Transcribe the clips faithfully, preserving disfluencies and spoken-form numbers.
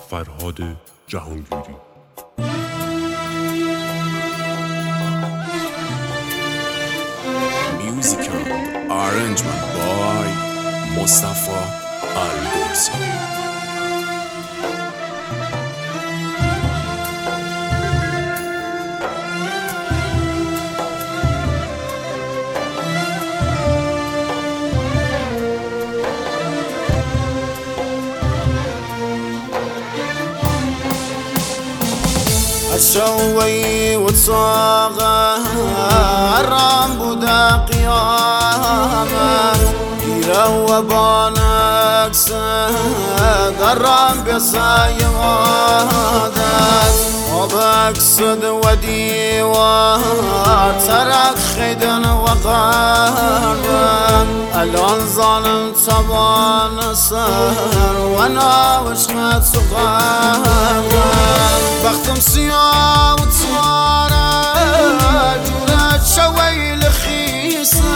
فرهاد جهانگیری. Musical arrangement by Mustafa Al-Gorsi. الشوي وتصاغر بدا قيامه يلو بانك سقرم بصيادك وبقصد وديوار ترك خدن وقربا الان ظالم طبان سهر وانا وشمت سقربا بختم سياه وتصارى جورت شوي لخيصة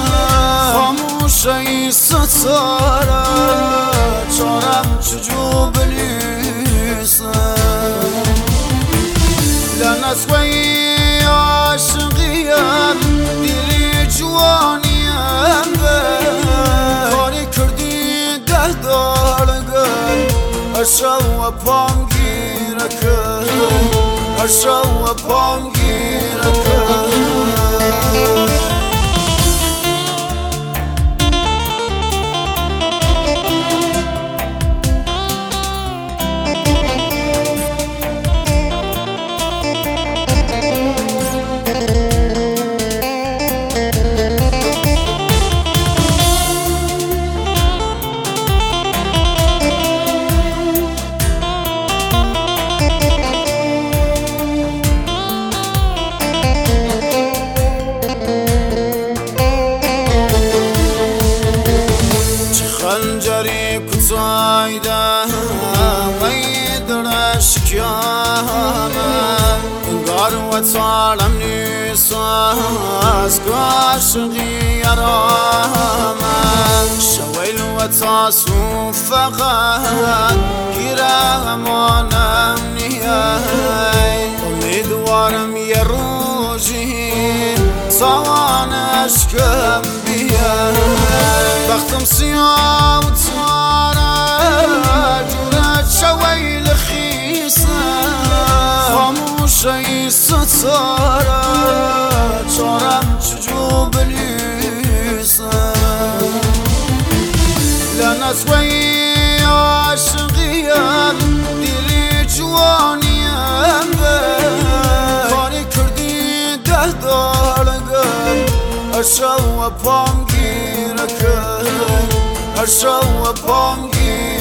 خاموشي ستارى شارم تجوب ليسة لنسوي عاشقيان ديلي جوانيان كاري كردي ده دارقل اشو پامگیرک اشو پامگیرک خنجری کتایده ویدرش کیامه انگار و تالم نیساز کاشقی یرامه شویل و تاسو فقط گیره امانم نیای امیدوارم یه روزی سوانش کم بیای بختم سیاه وتصارى جورت شوي لخيصة خاموشي ستارى شارم تجوب ليسة لنسوي عاشقيان ديلي جوانيان كاري كردي ده دارقل اشو پامگیرک اشو پامگیرک